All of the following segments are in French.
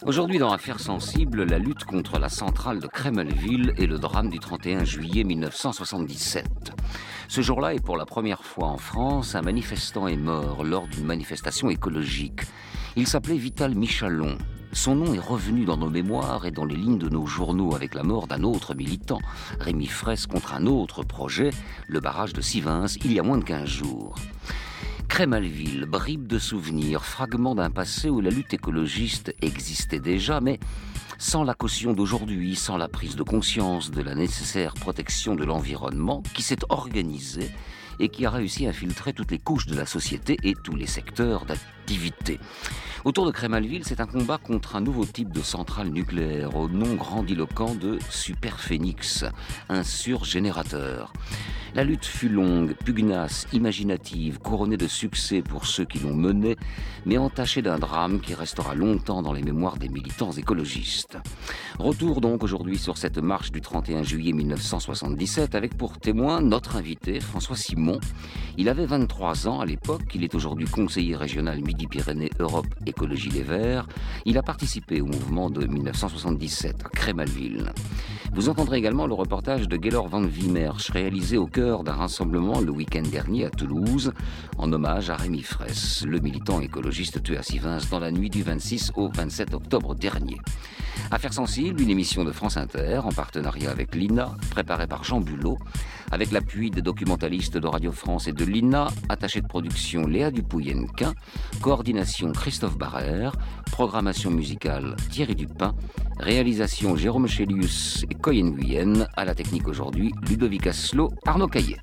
Aujourd'hui, dans Affaires sensibles, la lutte contre la centrale de Cremelville et le drame du 31 juillet 1977. Ce jour-là, et pour la première fois en France, un manifestant est mort lors d'une manifestation écologique. Il s'appelait Vital Michalon. Son nom est revenu dans nos mémoires et dans les lignes de nos journaux avec la mort d'un autre militant, Rémi Fraisse, contre un autre projet, le barrage de Sivins, il y a moins de 15 jours. Cremelville, bribes de souvenirs, fragments d'un passé où la lutte écologiste existait déjà, mais sans la caution d'aujourd'hui, sans la prise de conscience de la nécessaire protection de l'environnement qui s'est organisée et qui a réussi à infiltrer toutes les couches de la société et tous les secteurs d'activité. Autour de Cremelville, c'est un combat contre un nouveau type de centrale nucléaire au nom grandiloquent de Superphénix, un surgénérateur. La lutte fut longue, pugnace, imaginative, couronnée de succès pour ceux qui l'ont menée, mais entachée d'un drame qui restera longtemps dans les mémoires des militants écologistes. Retour donc aujourd'hui sur cette marche du 31 juillet 1977 avec pour témoin notre invité François Simon. Il avait 23 ans à l'époque, il est aujourd'hui conseiller régional Midi-Pyrénées Europe Écologie Les Verts. Il a participé au mouvement de 1977 à Cremelville. Vous entendrez également le reportage de Gaylor van Wiemersch réalisé au cœur d'un rassemblement le week-end dernier à Toulouse en hommage à Rémi Fraisse, le militant écologiste tué à Sivins dans la nuit du 26 au 27 octobre dernier. Affaires sensibles, une émission de France Inter en partenariat avec l'INA, préparée par Jean Bulot, avec l'appui des documentalistes de Radio France et de l'INA, attaché de production Léa Dupouyennequin, coordination Christophe Barrère, programmation musicale Thierry Dupin, réalisation Jérôme Chélius et Coyen Guyenne, à la technique aujourd'hui Ludovic Asselot, Arnaud Caillet.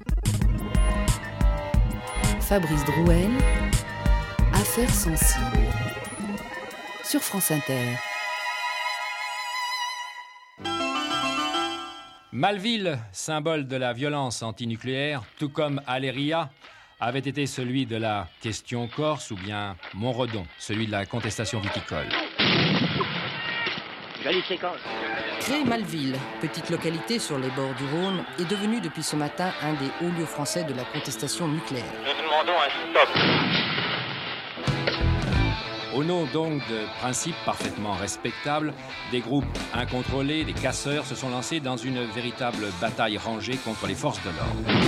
Fabrice Drouel, Affaires sensibles, sur France Inter. Malville, symbole de la violence antinucléaire, tout comme Aléria, avait été celui de la question corse ou bien Montredon, celui de la contestation viticole. Jolie séquence. Cremelville, petite localité sur les bords du Rhône, est devenue depuis ce matin un des hauts lieux français de la contestation nucléaire. Nous demandons un stop. Au nom donc de principes parfaitement respectables, des groupes incontrôlés, des casseurs, se sont lancés dans une véritable bataille rangée contre les forces de l'ordre.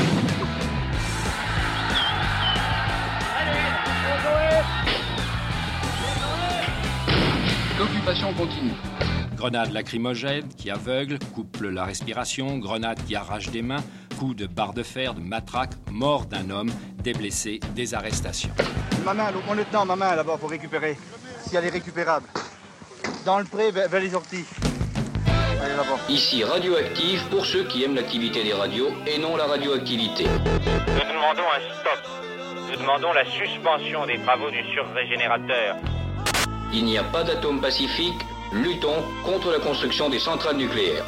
L'occupation continue. Grenades lacrymogènes qui aveuglent, coupent la respiration, grenades qui arrachent des mains, coups de barre de fer, de matraque, mort d'un homme, des blessés, des arrestations. Ma main, mon lieutenant, ma main là-bas pour récupérer, si elle est récupérable. Dans le pré, vers les orties. Allez là-bas. Ici radioactive pour ceux qui aiment l'activité des radios et non la radioactivité. Nous demandons un stop. Nous demandons la suspension des travaux du surrégénérateur. Il n'y a pas d'atome pacifique, luttons contre la construction des centrales nucléaires.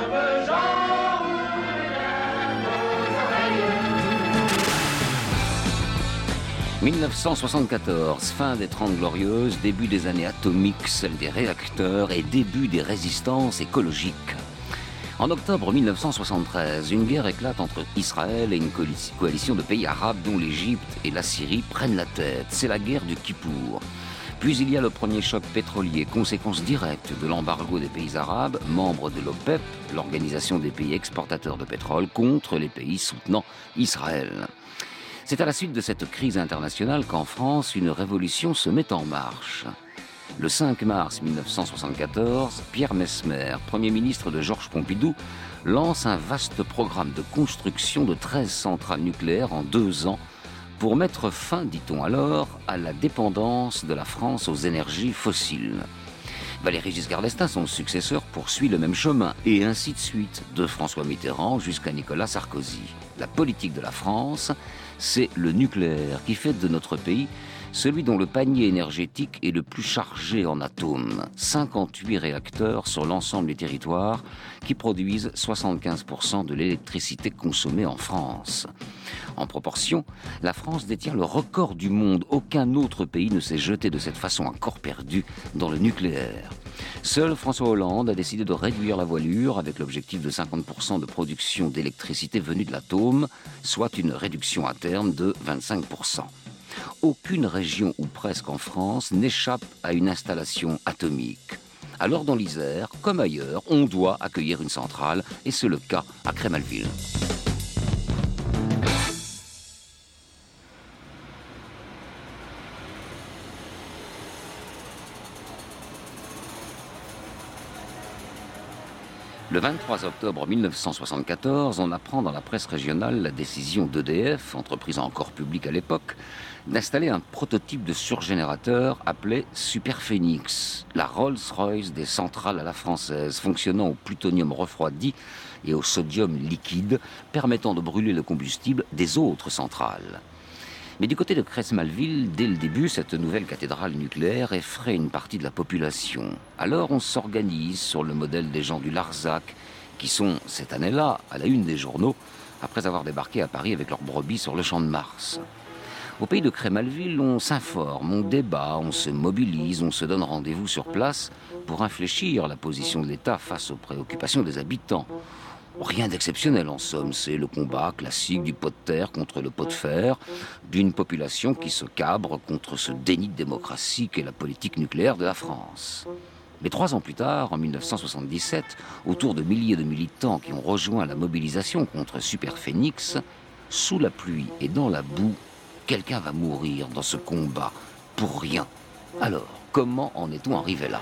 1974, fin des 30 Glorieuses, début des années atomiques, celle des réacteurs et début des résistances écologiques. En octobre 1973, une guerre éclate entre Israël et une coalition de pays arabes dont l'Égypte et la Syrie prennent la tête. C'est la guerre du Kippour. Puis il y a le premier choc pétrolier, conséquence directe de l'embargo des pays arabes, membres de l'OPEP, l'organisation des pays exportateurs de pétrole, contre les pays soutenant Israël. C'est à la suite de cette crise internationale qu'en France, une révolution se met en marche. Le 5 mars 1974, Pierre Messmer, Premier ministre de Georges Pompidou, lance un vaste programme de construction de 13 centrales nucléaires en 2 ans pour mettre fin, dit-on alors, à la dépendance de la France aux énergies fossiles. Valéry Giscard d'Estaing, son successeur, poursuit le même chemin, et ainsi de suite, de François Mitterrand jusqu'à Nicolas Sarkozy. La politique de la France, c'est le nucléaire qui fait de notre pays celui dont le panier énergétique est le plus chargé en atomes. 58 réacteurs sur l'ensemble des territoires qui produisent 75% de l'électricité consommée en France. En proportion, la France détient le record du monde. Aucun autre pays ne s'est jeté de cette façon à corps perdu dans le nucléaire. Seul François Hollande a décidé de réduire la voilure avec l'objectif de 50% de production d'électricité venue de l'atome, soit une réduction à terme de 25%. Aucune région ou presque en France n'échappe à une installation atomique. Alors dans l'Isère, comme ailleurs, on doit accueillir une centrale, et c'est le cas à Creys-Malville. Le 23 octobre 1974, on apprend dans la presse régionale la décision d'EDF, entreprise encore publique à l'époque, d'installer un prototype de surgénérateur appelé Superphénix, la Rolls-Royce des centrales à la française, fonctionnant au plutonium refroidi et au sodium liquide, permettant de brûler le combustible des autres centrales. Mais du côté de Creys-Malville, dès le début, cette nouvelle cathédrale nucléaire effraie une partie de la population. Alors on s'organise sur le modèle des gens du Larzac, qui sont, cette année-là, à la une des journaux, après avoir débarqué à Paris avec leurs brebis sur le champ de Mars. Au pays de Creys-Malville, on s'informe, on débat, on se mobilise, on se donne rendez-vous sur place pour infléchir la position de l'État face aux préoccupations des habitants. Rien d'exceptionnel en somme, c'est le combat classique du pot de terre contre le pot de fer, d'une population qui se cabre contre ce déni de démocratie qu'est la politique nucléaire de la France. Mais 3 ans plus tard, en 1977, autour de milliers de militants qui ont rejoint la mobilisation contre Superphénix, sous la pluie et dans la boue, quelqu'un va mourir dans ce combat, pour rien. Alors, comment en est-on arrivé là ?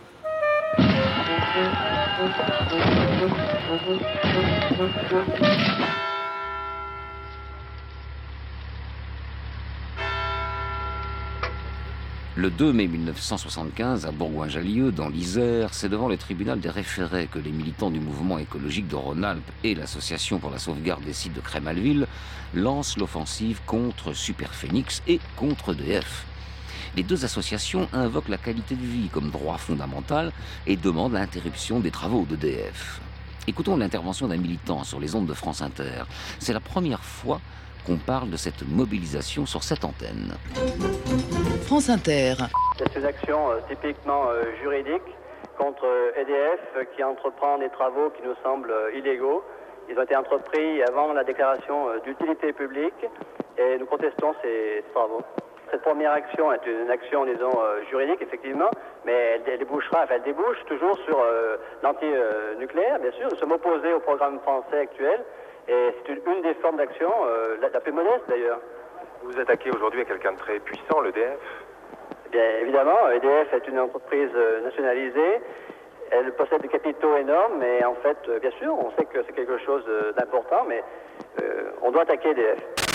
Le 2 mai 1975, à Bourgoin-Jallieu, dans l'Isère, c'est devant le tribunal des référés que les militants du mouvement écologique de Rhône-Alpes et l'Association pour la sauvegarde des sites de Creys-Malville lancent l'offensive contre Superphénix et contre EDF. Les deux associations invoquent la qualité de vie comme droit fondamental et demandent l'interruption des travaux d'EDF. Écoutons l'intervention d'un militant sur les ondes de France Inter. C'est la première fois qu'on parle de cette mobilisation sur cette antenne. France Inter. C'est une action typiquement juridique contre EDF qui entreprend des travaux qui nous semblent illégaux. Ils ont été entrepris avant la déclaration d'utilité publique et nous contestons ces travaux. Cette première action est une action, disons, juridique, effectivement, mais elle débouche toujours sur l'anti-nucléaire, bien sûr. Nous sommes opposés au programme français actuel, et c'est une des formes d'action, la plus modeste d'ailleurs. Vous attaquez aujourd'hui à quelqu'un de très puissant, l'EDF ? Bien évidemment, EDF est une entreprise nationalisée. Elle possède des capitaux énormes, mais en fait, bien sûr, on sait que c'est quelque chose d'important, mais on doit attaquer EDF.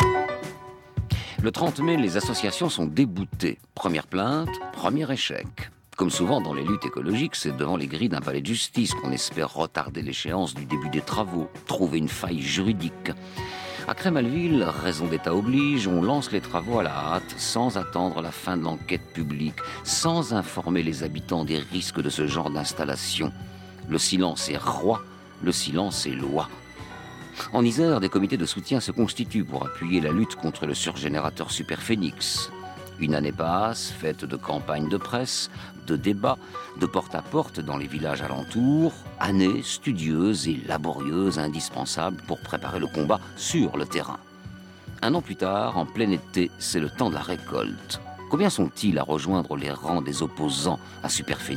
Le 30 mai, les associations sont déboutées. Première plainte, premier échec. Comme souvent dans les luttes écologiques, c'est devant les grilles d'un palais de justice qu'on espère retarder l'échéance du début des travaux, trouver une faille juridique. À Creys-Malville, raison d'État oblige, on lance les travaux à la hâte, sans attendre la fin de l'enquête publique, sans informer les habitants des risques de ce genre d'installation. Le silence est roi, le silence est loi. En Isère, des comités de soutien se constituent pour appuyer la lutte contre le surgénérateur Superphénix. Une année passe, faite de campagnes de presse, de débats, de porte-à-porte dans les villages alentours, année studieuse et laborieuse, indispensable pour préparer le combat sur le terrain. 1 an plus tard, en plein été, c'est le temps de la récolte. Combien sont-ils à rejoindre les rangs des opposants à Superphénix ?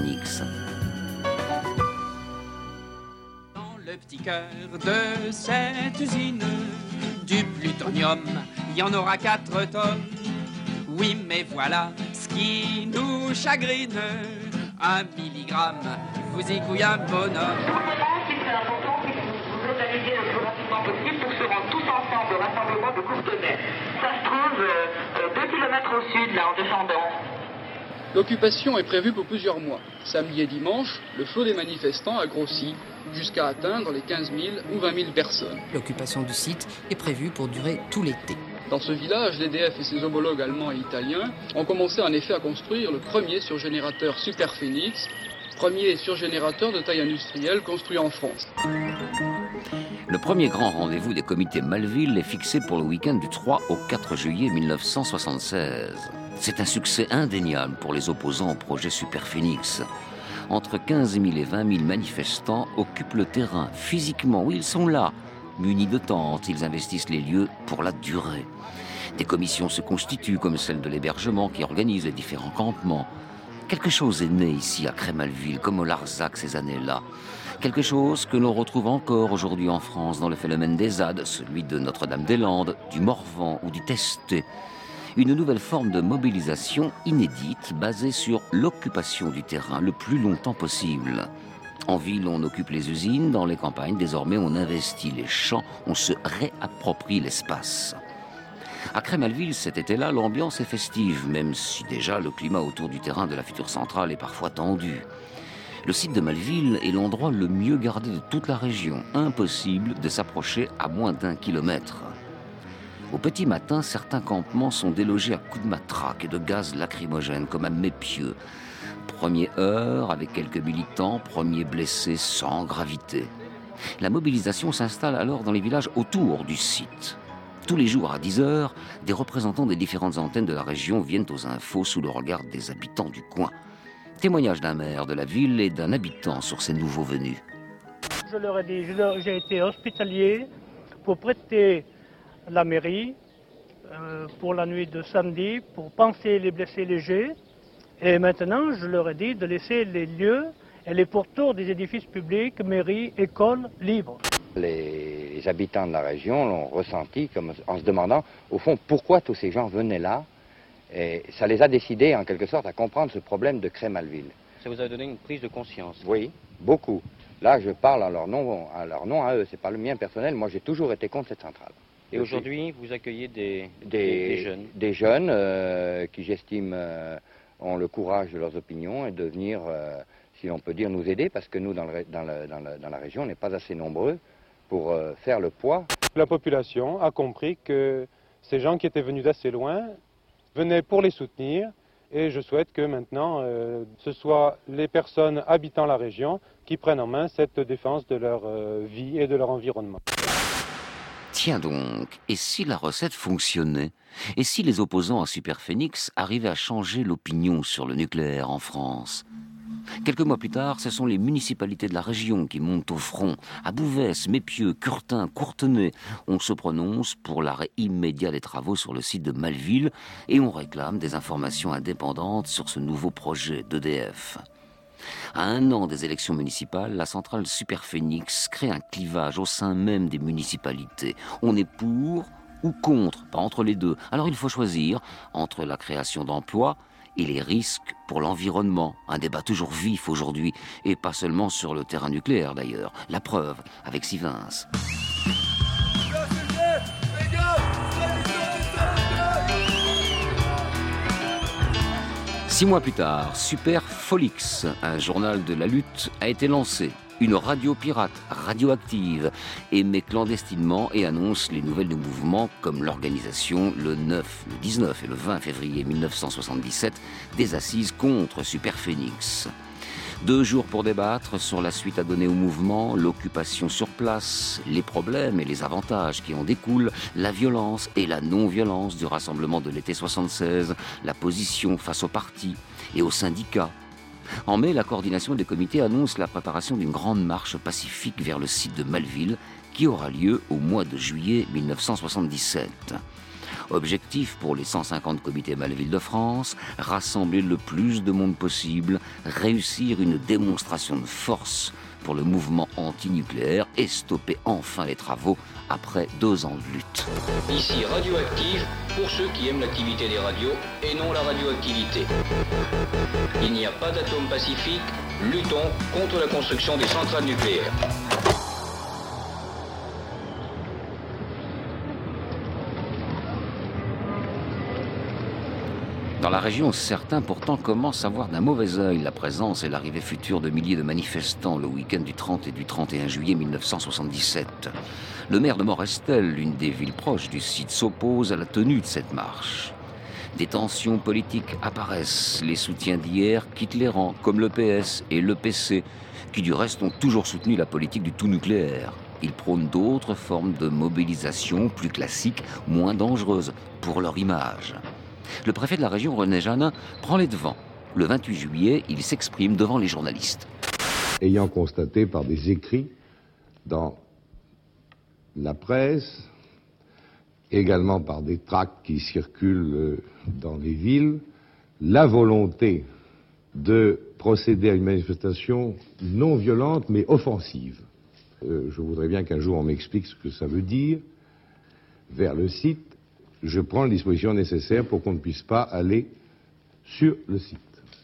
Le petit cœur de cette usine, du plutonium, il y en aura 4 tonnes. Oui, mais voilà ce qui nous chagrine, 1 milligramme, vous y couille un bonhomme. Ce qui est important, c'est que vous organisez le plus rapidement possible pour se rendre tous ensemble au rassemblement de Courtenay. Ça se trouve 2 km au sud, là, en descendant. L'occupation est prévue pour plusieurs mois. Samedi et dimanche, le flot des manifestants a grossi jusqu'à atteindre les 15 000 ou 20 000 personnes. L'occupation du site est prévue pour durer tout l'été. Dans ce village, l'EDF et ses homologues allemands et italiens ont commencé en effet à construire le premier surgénérateur Superphénix, premier surgénérateur de taille industrielle construit en France. Le premier grand rendez-vous des comités Malville est fixé pour le week-end du 3 au 4 juillet 1976. C'est un succès indéniable pour les opposants au projet Superphénix. Entre 15 000 et 20 000 manifestants occupent le terrain. Physiquement, oui, ils sont là. Munis de tentes, ils investissent les lieux pour la durée. Des commissions se constituent, comme celle de l'hébergement qui organise les différents campements. Quelque chose est né ici à Cremalville, comme au Larzac ces années-là. Quelque chose que l'on retrouve encore aujourd'hui en France dans le phénomène des ZAD, celui de Notre-Dame-des-Landes, du Morvan ou du Testé. Une nouvelle forme de mobilisation inédite basée sur l'occupation du terrain le plus longtemps possible. En ville, on occupe les usines, dans les campagnes, désormais on investit les champs, on se réapproprie l'espace. À Cremalville, cet été-là, l'ambiance est festive, même si déjà le climat autour du terrain de la future centrale est parfois tendu. Le site de Malville est l'endroit le mieux gardé de toute la région. Impossible de s'approcher à moins d'1 kilomètre. Au petit matin, certains campements sont délogés à coups de matraque et de gaz lacrymogène, comme à Mépieux. Première heure avec quelques militants, premiers blessés sans gravité. La mobilisation s'installe alors dans les villages autour du site. Tous les jours à 10 heures, des représentants des différentes antennes de la région viennent aux infos sous le regard des habitants du coin. Témoignage d'un maire de la ville et d'un habitant sur ces nouveaux venus. Je leur ai dit, j'ai été hospitalier pour prêter la mairie pour la nuit de samedi, pour panser les blessés légers. Et maintenant, je leur ai dit de laisser les lieux et les pourtours des édifices publics, mairies, écoles, libres. Les habitants de la région l'ont ressenti comme en se demandant, au fond, pourquoi tous ces gens venaient là. Et ça les a décidés, en quelque sorte, à comprendre ce problème de Cremalville. Ça vous a donné une prise de conscience? Oui, beaucoup. Là, je parle en leur nom à eux, c'est pas le mien personnel. Moi, j'ai toujours été contre cette centrale. Et aujourd'hui, vous accueillez des jeunes? Des jeunes qui, j'estime, ont le courage de leurs opinions et de venir, si l'on peut dire, nous aider, parce que nous, dans la région, on n'est pas assez nombreux pour faire le poids. La population a compris que ces gens qui étaient venus d'assez loin venaient pour les soutenir, et je souhaite que maintenant, ce soit les personnes habitant la région qui prennent en main cette défense de leur vie et de leur environnement. Tiens donc, et si la recette fonctionnait? Et si les opposants à Superphénix arrivaient à changer l'opinion sur le nucléaire en France? Quelques mois plus tard, ce sont les municipalités de la région qui montent au front. À Bouvès, Mépieux, Curtin, Courtenay, on se prononce pour l'arrêt immédiat des travaux sur le site de Malville et on réclame des informations indépendantes sur ce nouveau projet d'EDF. À 1 an des élections municipales, la centrale Superphénix crée un clivage au sein même des municipalités. On est pour ou contre, pas entre les deux. Alors il faut choisir entre la création d'emplois et les risques pour l'environnement. Un débat toujours vif aujourd'hui, et pas seulement sur le terrain nucléaire d'ailleurs. La preuve avec Sivens. 6 mois plus tard, Superfolix, un journal de la lutte, a été lancé. Une radio pirate, radioactive, émet clandestinement et annonce les nouvelles du mouvement comme l'organisation le 9, le 19 et le 20 février 1977 des assises contre Superphénix. 2 jours pour débattre sur la suite à donner au mouvement, l'occupation sur place, les problèmes et les avantages qui en découlent, la violence et la non-violence du rassemblement de l'été 76, la position face aux partis et aux syndicats. En mai, la coordination des comités annonce la préparation d'une grande marche pacifique vers le site de Malville qui aura lieu au mois de juillet 1977. Objectif pour les 150 comités Malville de France, rassembler le plus de monde possible, réussir une démonstration de force pour le mouvement antinucléaire et stopper enfin les travaux après 2 ans de lutte. Ici Radioactive, pour ceux qui aiment l'activité des radios et non la radioactivité. Il n'y a pas d'atome pacifique, luttons contre la construction des centrales nucléaires. Dans la région, certains pourtant commencent à voir d'un mauvais œil la présence et l'arrivée future de milliers de manifestants le week-end du 30 et du 31 juillet 1977. Le maire de Morestel, l'une des villes proches du site, s'oppose à la tenue de cette marche. Des tensions politiques apparaissent. Les soutiens d'hier quittent les rangs, comme le PS et le PC, qui du reste ont toujours soutenu la politique du tout nucléaire. Ils prônent d'autres formes de mobilisation plus classiques, moins dangereuses pour leur image. Le préfet de la région, René Janin, prend les devants. Le 28 juillet, il s'exprime devant les journalistes. Ayant constaté par des écrits dans la presse, également par des tracts qui circulent dans les villes, la volonté de procéder à une manifestation non violente mais offensive. Je voudrais bien qu'un jour on m'explique ce que ça veut dire. Vers le site, je prends les dispositions nécessaires pour qu'on ne puisse pas aller sur le site.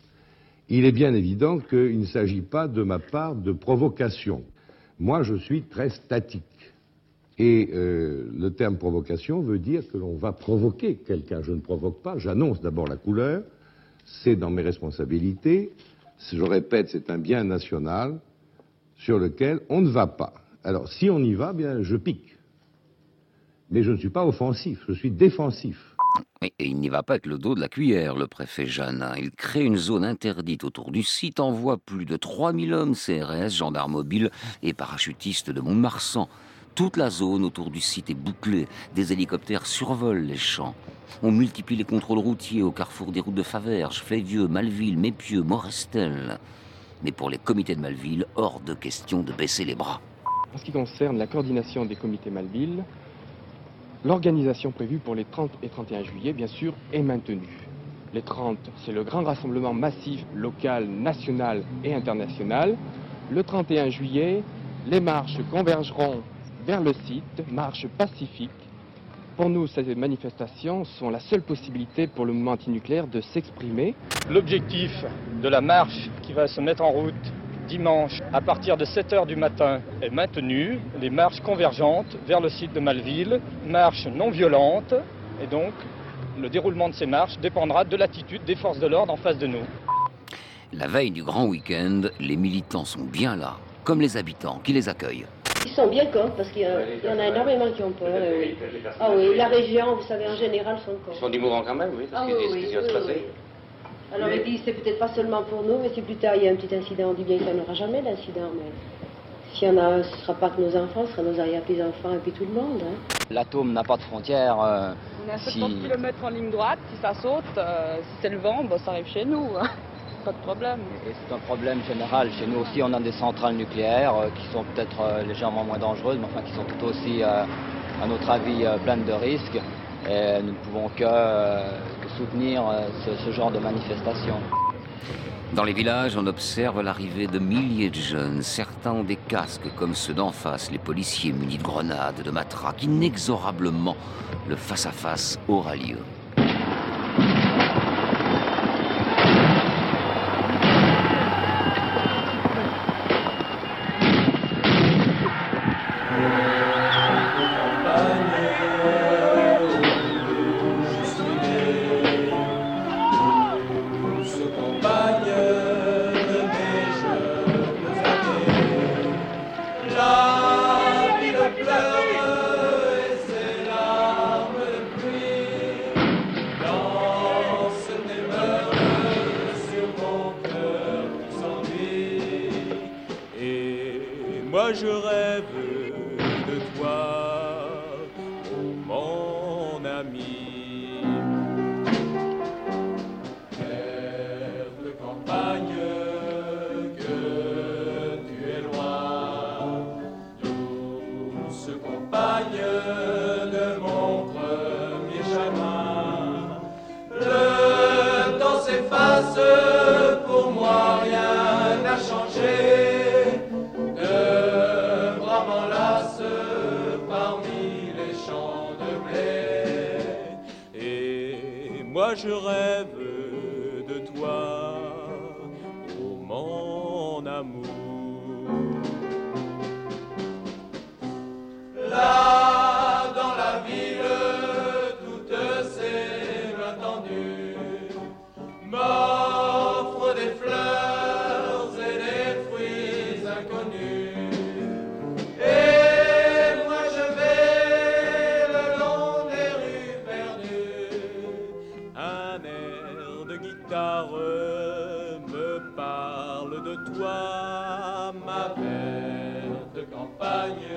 Il est bien évident qu'il ne s'agit pas de ma part de provocation. Moi, je suis très statique. Et le terme provocation veut dire que l'on va provoquer quelqu'un. Je ne provoque pas, j'annonce d'abord la couleur, c'est dans mes responsabilités. Je répète, c'est un bien national sur lequel on ne va pas. Alors, si on y va, bien, je pique. Mais je ne suis pas offensif, je suis défensif. Et il n'y va pas avec le dos de la cuillère, le préfet Jeannin. Il crée une zone interdite autour du site, envoie plus de 3000 hommes CRS, gendarmes mobiles et parachutistes de Mont-de-Marsan. Toute la zone autour du site est bouclée. Des hélicoptères survolent les champs. On multiplie les contrôles routiers au carrefour des routes de Faverges, Flévieux, Malville, Mépieux, Morestel. Mais pour les comités de Malville, hors de question de baisser les bras. En ce qui concerne la coordination des comités Malville, l'organisation prévue pour les 30 et 31 juillet, bien sûr, est maintenue. Les 30, c'est le grand rassemblement massif local, national et international. Le 31 juillet, les marches convergeront vers le site, marches pacifiques. Pour nous, ces manifestations sont la seule possibilité pour le mouvement antinucléaire de s'exprimer. L'objectif de la marche qui va se mettre en route dimanche à partir de 7h du matin est maintenu. Les marches convergentes vers le site de Malville, marches non violentes, et donc le déroulement de ces marches dépendra de l'attitude des forces de l'ordre en face de nous. La veille du grand week-end, les militants sont bien là, comme les habitants qui les accueillent. Ils sont bien contre parce qu'il y en a énormément qui ont peur. Ah oui, la région, vous savez, en général, sont contre. Ils sont du mouvement quand même, oui, parce qu'ils disent ce qui va se passer. Alors ils disent c'est peut-être pas seulement pour nous, mais si plus tard il y a un petit incident, on dit bien qu'il n'y en aura jamais d'incident. Mais s'il y en a un, ce ne sera pas que nos enfants, ce sera nos arrière-petits-enfants et puis tout le monde. Hein. L'atome n'a pas de frontières. On est à 70 km en ligne droite, si ça saute, si c'est le vent, bon, ça arrive chez nous. Hein. Pas de problème. Et c'est un problème général. Chez nous aussi, on a des centrales nucléaires qui sont peut-être légèrement moins dangereuses, mais enfin qui sont tout aussi, à notre avis, pleines de risques. Et nous ne pouvons que soutenir ce genre de manifestation. Dans les villages, on observe l'arrivée de milliers de jeunes. Certains ont des casques comme ceux d'en face, les policiers munis de grenades, de matraques. Inexorablement, le face-à-face aura lieu. Je rêve de toi, oh mon ami. Terre de campagne, que tu es loin, douce compagne de mon premier chagrin. Le temps s'efface, pour moi rien n'a changé. Moi je rêve de toi, oh mon amour. Là dans la ville, toutes ces mains tendues m'offrent des fleurs et des fruits inconnus. Et moi je vais le long des rues perdues. Un air de guitare me parle de toi, ma verte campagne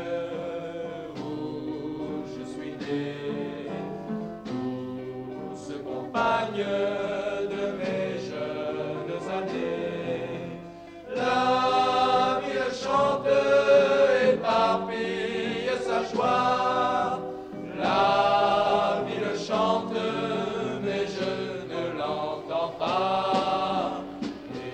où je suis né, douce compagne de mes jeunes années. La ville chante, éparpille sa joie, la ville chante, mais je ne l'entends pas.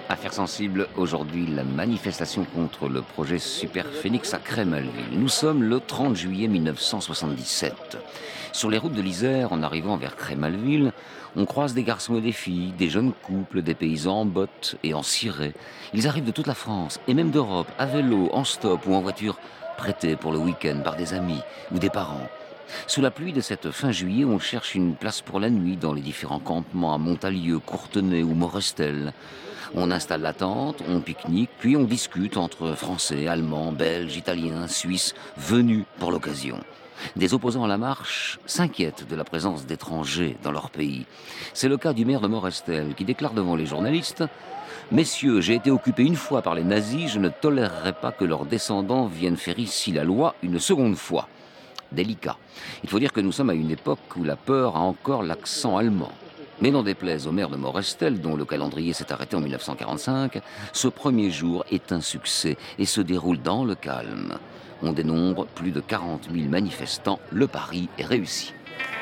Affaire sensible, aujourd'hui, la manifestation contre le projet Superphénix à Creys-Malville. Nous sommes le 30 juillet 1977. Sur les routes de l'Isère, en arrivant vers Creys-Malville, on croise des garçons et des filles, des jeunes couples, des paysans en bottes et en ciré. Ils arrivent de toute la France, et même d'Europe, à vélo, en stop ou en voiture, prêtés pour le week-end par des amis ou des parents. Sous la pluie de cette fin juillet, on cherche une place pour la nuit dans les différents campements à Montalieu, Courtenay ou Morestel. On installe la tente, on pique-nique, puis on discute entre Français, Allemands, Belges, Italiens, Suisses, venus pour l'occasion. Des opposants à la marche s'inquiètent de la présence d'étrangers dans leur pays. C'est le cas du maire de Morestel qui déclare devant les journalistes « Messieurs, j'ai été occupé une fois par les nazis, je ne tolérerai pas que leurs descendants viennent faire ici la loi une seconde fois. » Délicat. Il faut dire que nous sommes à une époque où la peur a encore l'accent allemand. Mais n'en déplaise au maire de Morestel, dont le calendrier s'est arrêté en 1945, ce premier jour est un succès et se déroule dans le calme. On dénombre plus de 40 000 manifestants. Le pari est réussi.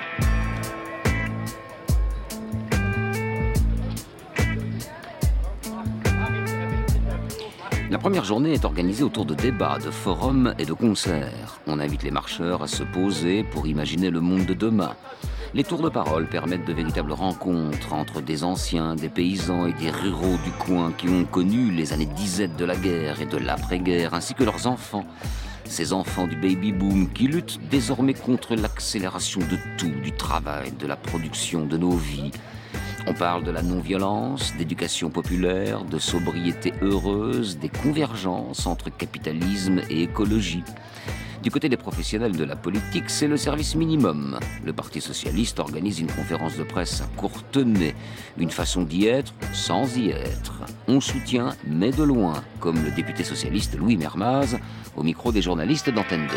La première journée est organisée autour de débats, de forums et de concerts. On invite les marcheurs à se poser pour imaginer le monde de demain. Les tours de parole permettent de véritables rencontres entre des anciens, des paysans et des ruraux du coin qui ont connu les années disettes de la guerre et de l'après-guerre, ainsi que leurs enfants. Ces enfants du baby-boom qui luttent désormais contre l'accélération de tout, du travail, de la production, de nos vies. On parle de la non-violence, d'éducation populaire, de sobriété heureuse, des convergences entre capitalisme et écologie. Du côté des professionnels de la politique, c'est le service minimum. Le Parti socialiste organise une conférence de presse à Courtenay. Une façon d'y être sans y être. On soutient, mais de loin, comme le député socialiste Louis Mermaz, au micro des journalistes d'Antenne 2.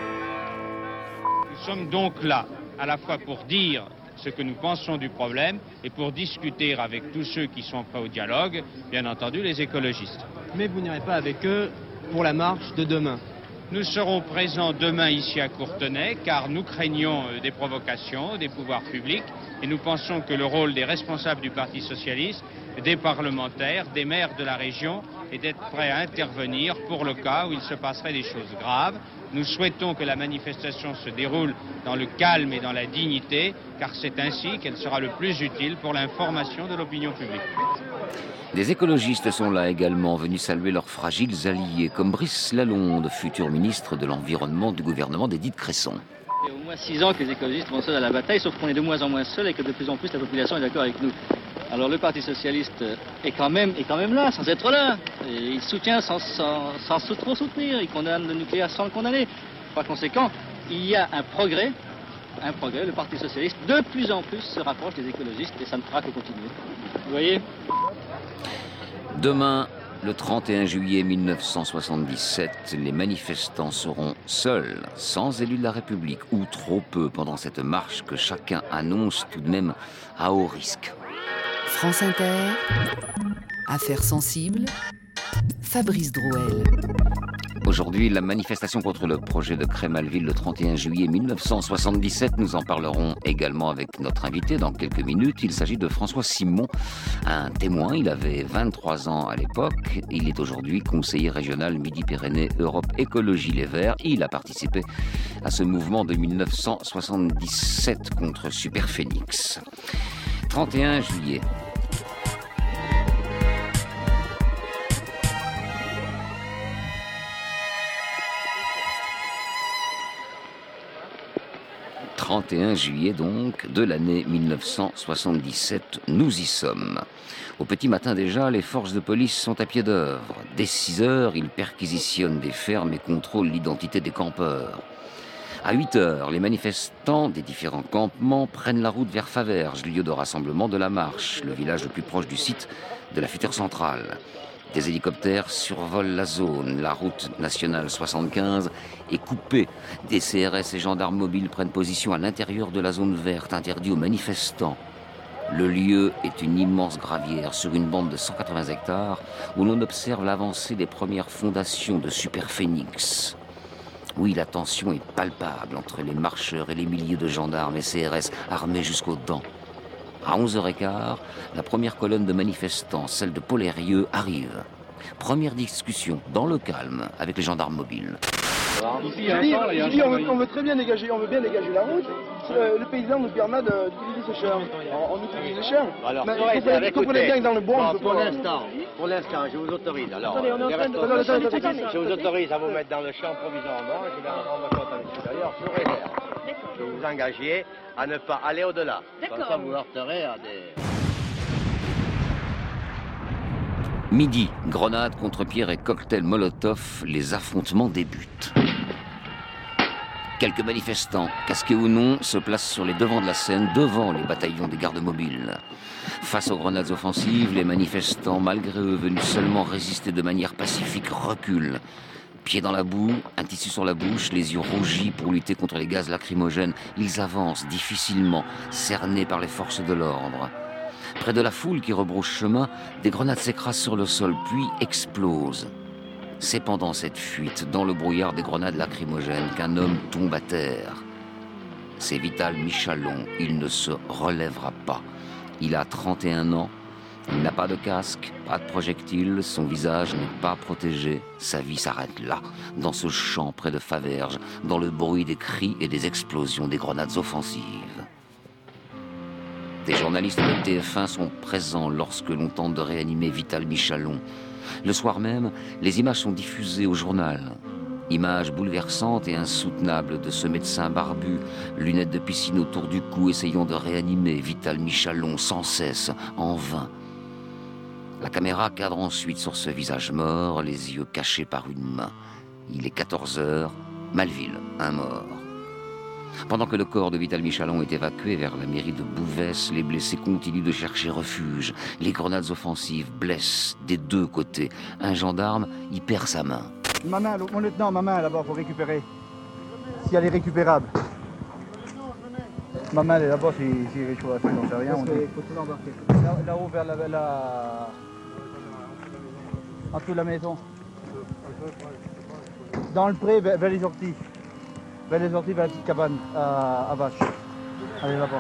Nous sommes donc là, à la fois pour dire ce que nous pensons du problème et pour discuter avec tous ceux qui sont prêts au dialogue, bien entendu les écologistes. Mais vous n'irez pas avec eux pour la marche de demain? Nous serons présents demain ici à Courtenay car nous craignons des provocations des pouvoirs publics et nous pensons que le rôle des responsables du Parti socialiste, des parlementaires, des maires de la région est d'être prêts à intervenir pour le cas où il se passerait des choses graves. Nous souhaitons que la manifestation se déroule dans le calme et dans la dignité car c'est ainsi qu'elle sera le plus utile pour l'information de l'opinion publique. Des écologistes sont là également, venus saluer leurs fragiles alliés, comme Brice Lalonde, futur ministre de l'Environnement du gouvernement d'Édith Cresson. Il y a au moins 6 ans que les écologistes vont seuls à la bataille, sauf qu'on est de moins en moins seuls et que de plus en plus la population est d'accord avec nous. Alors le Parti socialiste est quand même là, sans être là. Et il soutient sans trop soutenir, il condamne le nucléaire sans le condamner. Par conséquent, il y a un progrès. Le Parti socialiste de plus en plus se rapproche des écologistes et ça ne fera que continuer. Vous voyez ? Demain, le 31 juillet 1977, les manifestants seront seuls, sans élus de la République, ou trop peu pendant cette marche que chacun annonce tout de même à haut risque. France Inter, affaires sensibles, Fabrice Drouel. Aujourd'hui, la manifestation contre le projet de Creys-Malville le 31 juillet 1977. Nous en parlerons également avec notre invité dans quelques minutes. Il s'agit de François Simon, un témoin. Il avait 23 ans à l'époque. Il est aujourd'hui conseiller régional Midi-Pyrénées Europe Écologie Les Verts. Il a participé à ce mouvement de 1977 contre Superphénix. 31 juillet. « 31 juillet donc, de l'année 1977, nous y sommes. Au petit matin déjà, les forces de police sont à pied d'œuvre. Dès 6 heures, ils perquisitionnent des fermes et contrôlent l'identité des campeurs. À 8 heures, les manifestants des différents campements prennent la route vers Faverges, lieu de rassemblement de la marche, le village le plus proche du site de la future centrale. Des hélicoptères survolent la zone. La route nationale 75 est coupée. Des CRS et gendarmes mobiles prennent position à l'intérieur de la zone verte, interdite aux manifestants. Le lieu est une immense gravière sur une bande de 180 hectares où l'on observe l'avancée des premières fondations de Superphénix. Oui, la tension est palpable entre les marcheurs et les milliers de gendarmes et CRS armés jusqu'aux dents. À 11h15, la première colonne de manifestants, celle de Paul Herrieux, arrive. Première discussion, dans le calme, avec les gendarmes mobiles. Je dis, on veut très bien dégager, on veut bien dégager la route. Le paysan nous permet d'utiliser ses champs. On utilise les champs. Alors, mais comprenez bien que dans le bois, on peut pour pas... l'instant, je vous autorise. Alors, je vous autorise à vous mettre dans le champ provisoirement. Je vais rendre compte à l'extérieur sous réserve. Je vais vous engager à ne pas aller au-delà. Comme ça, vous heurterez à des... Midi, grenades, contre-pierres et cocktails Molotov, les affrontements débutent. Quelques manifestants, casqués ou non, se placent sur les devants de la scène, devant les bataillons des gardes mobiles. Face aux grenades offensives, les manifestants, malgré eux venus seulement résister de manière pacifique, reculent. Pieds dans la boue, un tissu sur la bouche, les yeux rougis pour lutter contre les gaz lacrymogènes, ils avancent difficilement, cernés par les forces de l'ordre. Près de la foule qui rebrouche chemin, des grenades s'écrasent sur le sol, puis explosent. C'est pendant cette fuite, dans le brouillard des grenades lacrymogènes, qu'un homme tombe à terre. C'est Vital Michalon, il ne se relèvera pas. Il a 31 ans, il n'a pas de casque, pas de projectile, son visage n'est pas protégé. Sa vie s'arrête là, dans ce champ près de Faverges, dans le bruit des cris et des explosions des grenades offensives. Des journalistes de TF1 sont présents lorsque l'on tente de réanimer Vital Michalon. Le soir même, les images sont diffusées au journal. Images bouleversantes et insoutenables de ce médecin barbu, lunettes de piscine autour du cou, essayant de réanimer Vital Michalon sans cesse, en vain. La caméra cadre ensuite sur ce visage mort, les yeux cachés par une main. Il est 14h, Malville, un mort. Pendant que le corps de Vital Michalon est évacué vers la mairie de Bouvès, les blessés continuent de chercher refuge. Les grenades offensives blessent des deux côtés. Un gendarme y perd sa main. Ma main, mon lieutenant, ma main là-bas pour récupérer. Si elle est récupérable. Ma main elle est là-bas, si je suis j'en sais rien. Là-haut vers la... en dessous de la maison. Dans le pré, vers les orties. Vers les orties, vers la petite cabane à Vache. Allez là-bas.